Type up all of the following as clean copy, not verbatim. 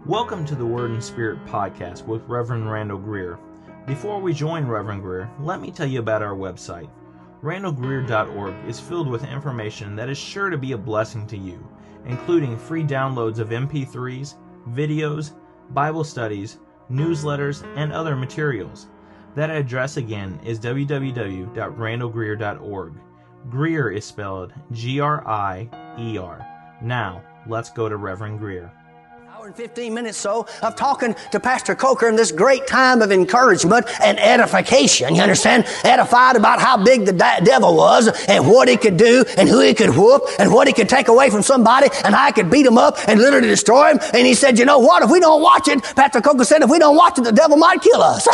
Welcome to the Word and Spirit podcast with Reverend Randall Greer. Before we join Reverend Greer, let me tell you about our website. randallgreer.org is filled with information that is sure to be a blessing to you, including free downloads of MP3s, videos, Bible studies, newsletters, and other materials. That address again is www.randallgreer.org. Greer is spelled G-R-I-E-R. Now, let's go to Reverend Greer. Hour and 15 minutes so of talking to Pastor Coker in this great time of encouragement and edification. You understand? Edified about how big the devil was and what he could do and who he could whoop and what he could take away from somebody and how he could beat him up and literally destroy him. And he said, you know what? If we don't watch it, Pastor Coker said, if we don't watch it, the devil might kill us.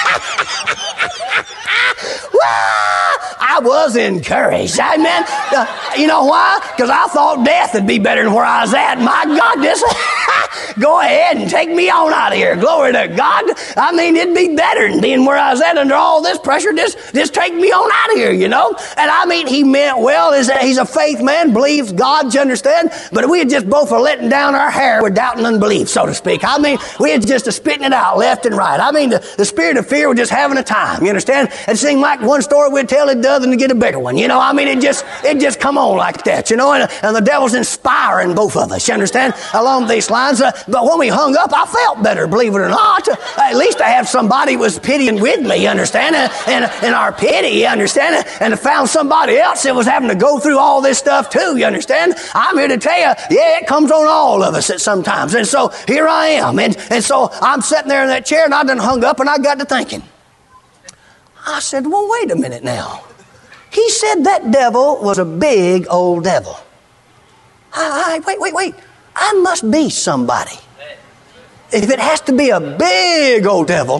I was encouraged. Amen. You know why? Because I thought death would be better than where I was at. My God, this go ahead and take me on out of here. Glory to God. I mean, it'd be better than being where I was at under all this pressure. Just take me on out of here, you know. And I mean, he meant well. He's a faith man, believes God, you understand? But we had just both are letting down our hair with doubt and unbelief, so to speak. I mean, we had just spitting it out left and right. I mean, the spirit of fear was just having a time, you understand? It seemed like one story we'd tell it doesn't get a bigger one, you know. I mean, it just come on like that, you know. And the devil's inspiring both of us, you understand, along these lines. But when we hung up, I felt better, believe it or not. At least I had somebody who was pitying with me, you understand, and our pity, you understand, and I found somebody else that was having to go through all this stuff too, you understand. I'm here to tell you, yeah, it comes on all of us at sometimes. And so here I am, and so I'm sitting there in that chair, and I done hung up, and I got to thinking. I said, well, wait a minute now. He said that devil was a big old devil. Wait. I must be somebody. If it has to be a big old devil,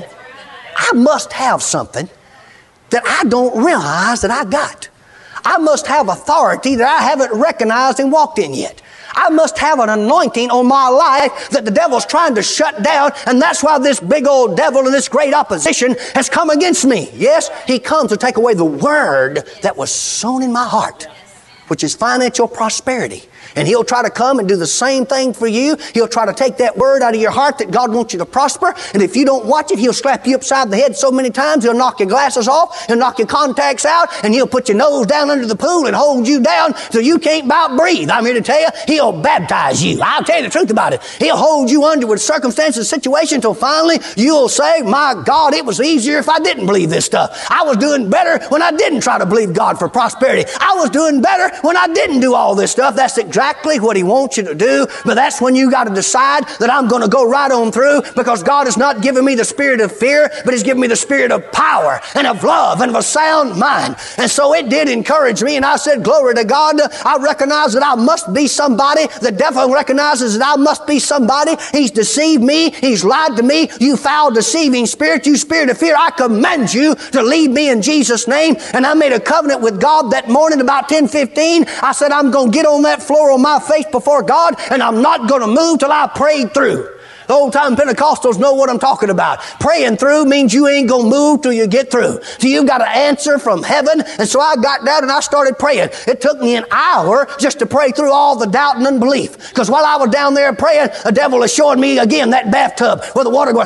I must have something that I don't realize that I got. I must have authority that I haven't recognized and walked in yet. I must have an anointing on my life that the devil's trying to shut down, and that's why this big old devil and this great opposition has come against me. Yes, he comes to take away the word that was sown in my heart, which is financial prosperity. And he'll try to come and do the same thing for you. He'll try to take that word out of your heart that God wants you to prosper. And if you don't watch it, he'll slap you upside the head so many times, he'll knock your glasses off, he'll knock your contacts out, and he'll put your nose down under the pool and hold you down so you can't about breathe. I'm here to tell you, he'll baptize you. I'll tell you the truth about it. He'll hold you under with circumstances and situations until finally you'll say, my God, it was easier if I didn't believe this stuff. I was doing better when I didn't try to believe God for prosperity. I was doing better when I didn't do all this stuff. That's exactly what he wants you to do, but that's when you got to decide that I'm going to go right on through, because God has not given me the spirit of fear, but he's given me the spirit of power and of love and of a sound mind. And so it did encourage me, and I said, glory to God. I recognize that I must be somebody. The devil recognizes that I must be somebody. He's deceived me. He's lied to me. You foul, deceiving spirit, you spirit of fear, I command you to leave me in Jesus' name. And I made a covenant with God that morning about 10:15. I said, I'm going to get on that floor on my face before God, and I'm not going to move till I prayed through. The old-time Pentecostals know what I'm talking about. Praying through means you ain't going to move till you get through. So you've got an answer from heaven. And so I got down and I started praying. It took me an hour just to pray through all the doubt and unbelief. Because while I was down there praying, the devil is showing me again that bathtub where the water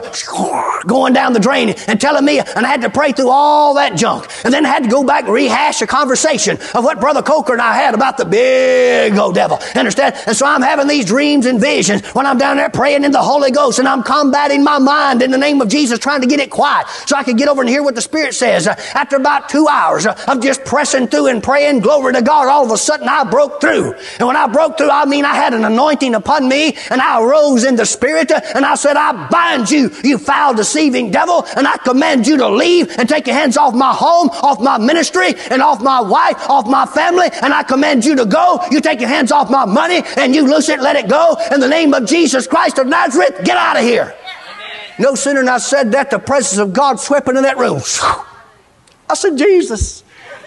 going down the drain and telling me, and I had to pray through all that junk. And then I had to go back and rehash a conversation of what Brother Coker and I had about the big old devil. Understand? And so I'm having these dreams and visions when I'm down there praying in the Holy Ghost, and I'm combating my mind in the name of Jesus, trying to get it quiet so I could get over and hear what the Spirit says. After about 2 hours of just pressing through and praying, glory to God, all of a sudden I broke through. And when I broke through, I mean I had an anointing upon me, and I rose in the Spirit, and I said, I bind you, you foul, deceiving devil, and I command you to leave and take your hands off my home, off my ministry, and off my wife, off my family, and I command you to go. You take your hands off my money, and you loose it, let it go. In the name of Jesus Christ of Nazareth, get out of here. No sooner than I said that, the presence of God swept into that room. I said, Jesus,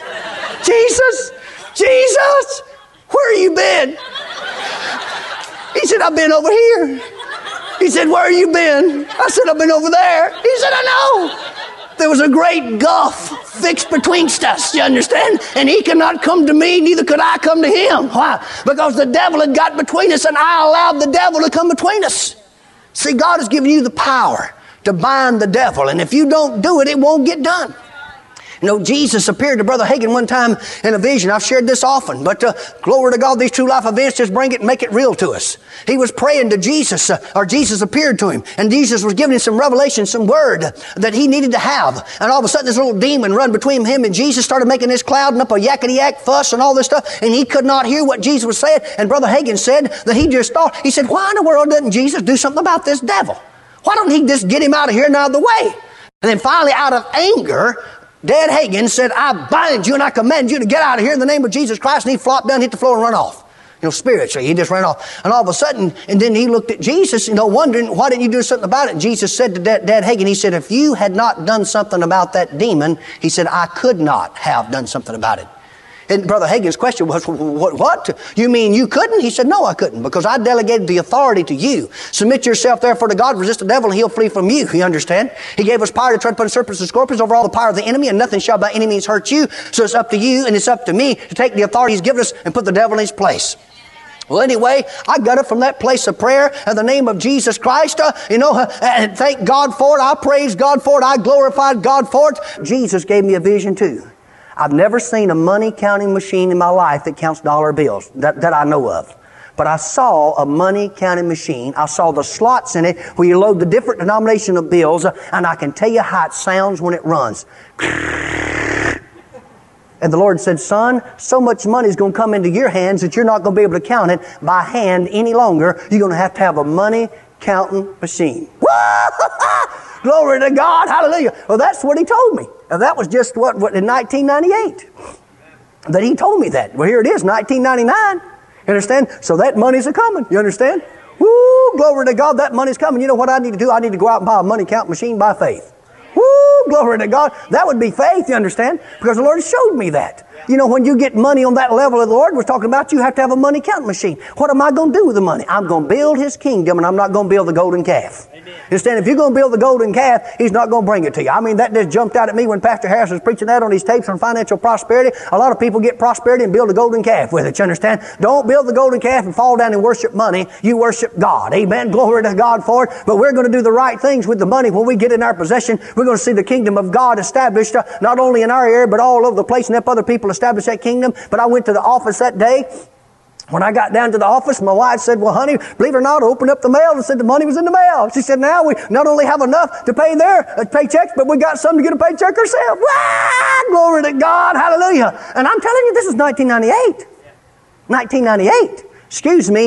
where have you been? He said, I've been over here. He said, where have you been? I said, I've been over there. He said, I know. There was a great gulf fixed betwixt us, you understand? And he could not come to me, neither could I come to him. Why? Because the devil had got between us, and I allowed the devil to come between us. See, God has given you the power to bind the devil. And if you don't do it, it won't get done. You know, Jesus appeared to Brother Hagin one time in a vision. I've shared this often, but glory to God, these true life events just bring it and make it real to us. He was praying to Jesus, or Jesus appeared to him, and Jesus was giving him some revelation, some word that he needed to have. And all of a sudden, this little demon run between him and Jesus, started making this cloud and up a yakety-yak fuss and all this stuff, and he could not hear what Jesus was saying. And Brother Hagin said that he just thought, he said, why in the world doesn't Jesus do something about this devil? Why don't he just get him out of here and out of the way? And then finally, out of anger, Dad Hagin said, I bind you and I command you to get out of here in the name of Jesus Christ. And he flopped down, hit the floor, and run off. You know, spiritually, he just ran off. And all of a sudden, and then he looked at Jesus, you know, wondering, why didn't you do something about it? And Jesus said to Dad Hagin, he said, if you had not done something about that demon, he said, I could not have done something about it. And Brother Hagin's question was, what? You mean you couldn't? He said, no, I couldn't, because I delegated the authority to you. Submit yourself therefore to God, resist the devil, and he'll flee from you. You understand? He gave us power to tread upon serpents and scorpions over all the power of the enemy, and nothing shall by any means hurt you. So it's up to you, and it's up to me to take the authority he's given us and put the devil in his place. Well, anyway, I got it from that place of prayer in the name of Jesus Christ, and thank God for it. I praise God for it. I glorified God for it. Jesus gave me a vision too. I've never seen a money counting machine in my life that counts dollar bills that I know of. But I saw a money counting machine. I saw the slots in it where you load the different denomination of bills, and I can tell you how it sounds when it runs. And the Lord said, son, so much money is going to come into your hands that you're not going to be able to count it by hand any longer. You're going to have a money counting machine. Glory to God. Hallelujah. Well, that's what he told me. And that was just what in 1998 that he told me that. Well, here it is, 1999. You understand? So that money's a-coming. You understand? Woo, glory to God, that money's coming. You know what I need to do? I need to go out and buy a money count machine by faith. Woo, glory to God. That would be faith, you understand? Because the Lord showed me that. You know, when you get money on that level of the Lord was talking about, you have to have a money counting machine. What am I going to do with the money? I'm going to build His kingdom, and I'm not going to build the golden calf. Amen. Understand? If you're going to build the golden calf, He's not going to bring it to you. I mean, that just jumped out at me when Pastor Harris was preaching that on his tapes on financial prosperity. A lot of people get prosperity and build a golden calf with it. You understand? Don't build the golden calf and fall down and worship money. You worship God. Amen. Glory to God for it. But we're going to do the right things with the money when we get in our possession. We're going to see the kingdom of God established, not only in our area, but all over the place, and help other people establish that kingdom. But I went to the office that day. When I got down to the office, my wife said, well, honey, believe it or not, I opened up the mail and said the money was in the mail. She said, now we not only have enough to pay their paychecks, but we got some to get a paycheck ourselves. Wow! Glory to God. Hallelujah. And I'm telling you, this is 1998. 1998. Excuse me,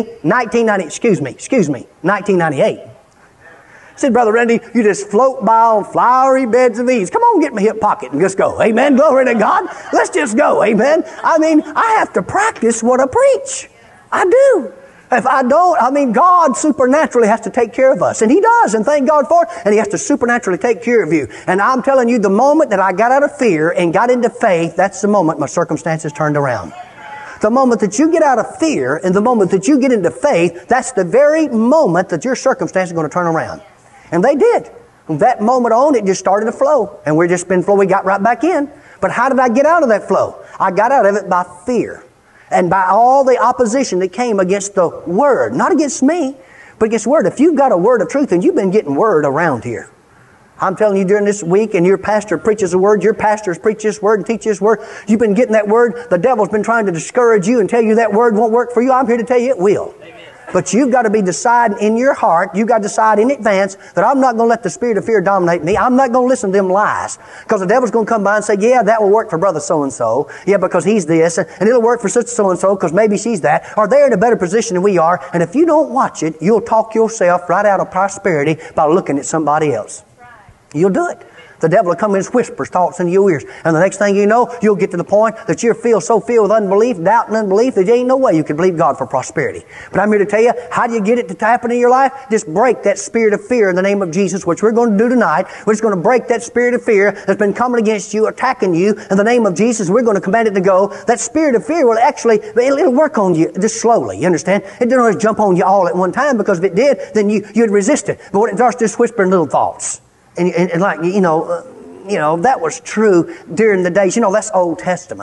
1998. I said, Brother Randy, you just float by on flowery beds of ease. Come on, get my hip pocket and just go. Amen. Glory to God. Let's just go. Amen. I mean, I have to practice what I preach. I do. If I don't, God supernaturally has to take care of us. And He does, and thank God for it. And He has to supernaturally take care of you. And I'm telling you, the moment that I got out of fear and got into faith, that's the moment my circumstances turned around. The moment that you get out of fear and the moment that you get into faith, that's the very moment that your circumstances are going to turn around. And they did. From that moment on, it just started to flow. And we've just been flowing. We got right back in. But how did I get out of that flow? I got out of it by fear. And by all the opposition that came against the Word. Not against me, but against the Word. If you've got a word of truth, and you've been getting Word around here. I'm telling you, during this week, and your pastor preaches a word, your pastors preach this word and teach this word, you've been getting that word. The devil's been trying to discourage you and tell you that word won't work for you. I'm here to tell you it will. Amen. But you've got to be deciding in your heart, you've got to decide in advance that I'm not going to let the spirit of fear dominate me. I'm not going to listen to them lies. Because the devil's going to come by and say, yeah, that will work for brother so-and-so. Yeah, because he's this. And it'll work for sister so-and-so because maybe she's that. Or they're in a better position than we are. And if you don't watch it, you'll talk yourself right out of prosperity by looking at somebody else. You'll do it. The devil will come in and whispers thoughts into your ears. And the next thing you know, you'll get to the point that you're so filled with unbelief, doubt and unbelief, that there ain't no way you can believe God for prosperity. But I'm here to tell you, how do you get it to happen in your life? Just break that spirit of fear in the name of Jesus, which we're going to do tonight. We're just going to break that spirit of fear that's been coming against you, attacking you in the name of Jesus. We're going to command it to go. That spirit of fear will actually, it'll work on you just slowly. You understand? It doesn't always jump on you all at one time, because if it did, then you'd resist it. But when it starts just whispering little thoughts, and like, that was true during the days. That's Old Testament.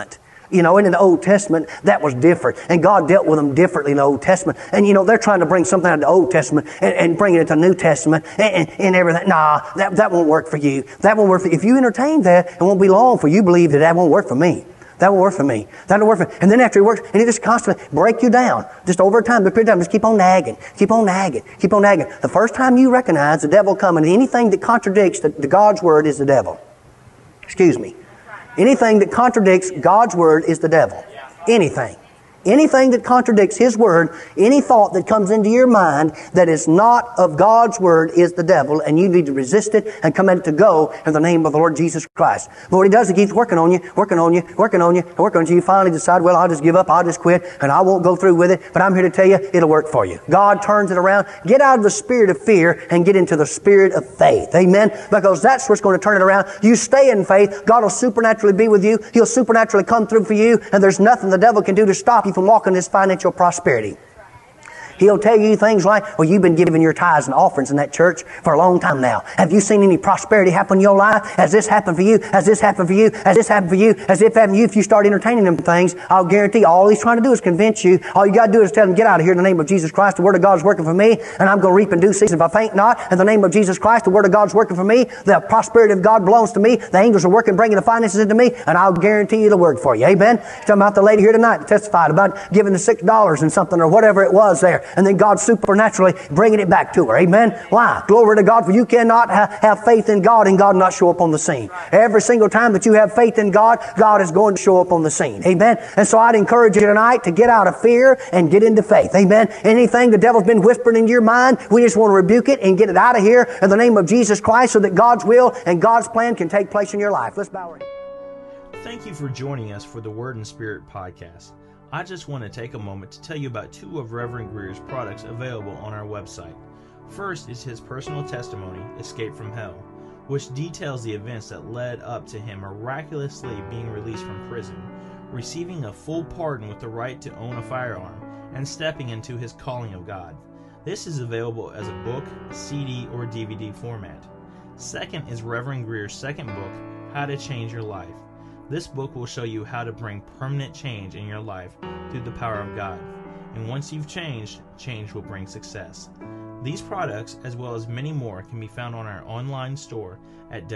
You know, and in the Old Testament, that was different. And God dealt with them differently in the Old Testament. And, you know, they're trying to bring something out of the Old Testament and bring it into the New Testament and everything. Nah, that won't work for you. That won't work for you. If you entertain that, it won't be long for you believe that won't work for me. That won't work for me. That won't work for me. And then after it works, and it just constantly break you down. Just over time, the period of time, just keep on nagging. Keep on nagging. Keep on nagging. The first time you recognize the devil coming, anything that contradicts the God's Word is the devil. Excuse me. Anything that contradicts God's Word is the devil. Anything. Anything that contradicts His Word, any thought that comes into your mind that is not of God's Word is the devil, and you need to resist it and command it to go in the name of the Lord Jesus Christ. But what He does, He keeps working on you, working on you, working on you, and working on you. You finally decide, well, I'll just give up, I'll just quit, and I won't go through with it. But I'm here to tell you, it'll work for you. God turns it around. Get out of the spirit of fear and get into the spirit of faith. Amen? Because that's what's going to turn it around. You stay in faith, God will supernaturally be with you. He'll supernaturally come through for you, and there's nothing the devil can do to stop you from walking this financial prosperity. He'll tell you things like, well, you've been giving your tithes and offerings in that church for a long time now. Have you seen any prosperity happen in your life? Has this happened for you? Has this happened for you? Has this happened for you? Has it happened for you? If you start entertaining them things, I'll guarantee all he's trying to do is convince you. All you got to do is tell him, get out of here in the name of Jesus Christ. The Word of God's working for me, and I'm going to reap in due season if I faint not. In the name of Jesus Christ, the Word of God's working for me. The prosperity of God belongs to me. The angels are working, bringing the finances into me, and I'll guarantee you it'll work for you. Amen? Talking about the lady here tonight that testified about giving the $6 and something or whatever it was there, and then God supernaturally bringing it back to her. Amen? Why? Glory to God, for you cannot have faith in God and God not show up on the scene. Every single time that you have faith in God, God is going to show up on the scene. Amen? And so I'd encourage you tonight to get out of fear and get into faith. Amen? Anything the devil's been whispering in your mind, we just want to rebuke it and get it out of here in the name of Jesus Christ so that God's will and God's plan can take place in your life. Let's bow our heads. Thank you for joining us for the Word and Spirit podcast. I just want to take a moment to tell you about two of Reverend Greer's products available on our website. First is his personal testimony, Escape from Hell, which details the events that led up to him miraculously being released from prison, receiving a full pardon with the right to own a firearm, and stepping into his calling of God. This is available as a book, CD, or DVD format. Second is Reverend Greer's second book, How to Change Your Life. This book will show you how to bring permanent change in your life through the power of God. And once you've changed, change will bring success. These products, as well as many more, can be found on our online store at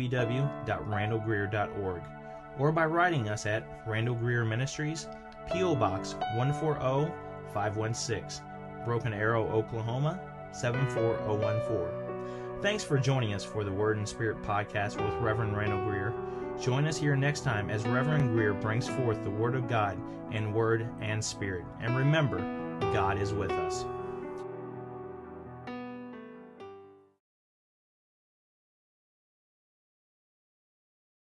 www.randallgreer.org or by writing us at Randall Greer Ministries, P.O. Box 140516, Broken Arrow, Oklahoma 74014. Thanks for joining us for the Word and Spirit podcast with Reverend Randall Greer. Join us here next time as Reverend Greer brings forth the Word of God in word and spirit. And remember, God is with us.